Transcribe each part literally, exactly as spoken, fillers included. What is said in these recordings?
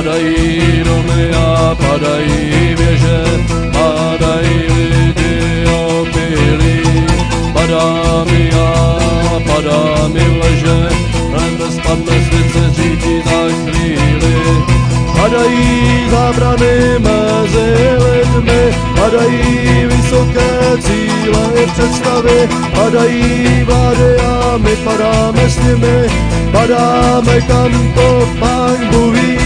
Padají domy a padají věže, padají lidi opilí. Padá mi já, padá mi v leže, nebe spadne svět řídí za chvíli. Padají zábrany mezi lidmi, padají vysoké cíle i představy, padají vlády a my padáme s nimi, padáme kam to Pán Bůh ví.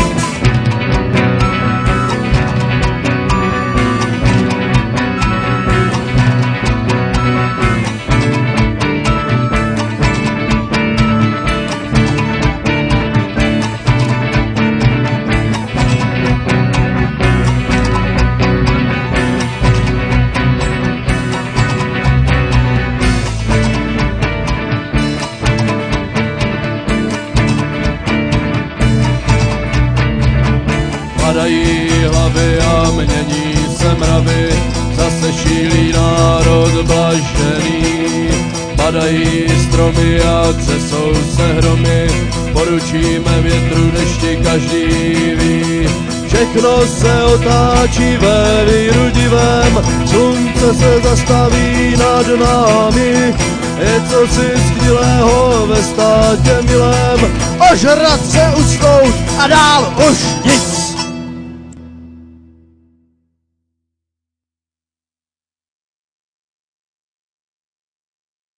Padají hlavy a mění se mravy, zase šílí národ blažený. Padají stromy a třesou se hromy, poručíme větru, dešti, každý ví. Všechno se otáčí ve víru divém, slunce se zastaví nad námi. Je co si skvělého ve státě milém, ožrat se, usnout a dál už nic.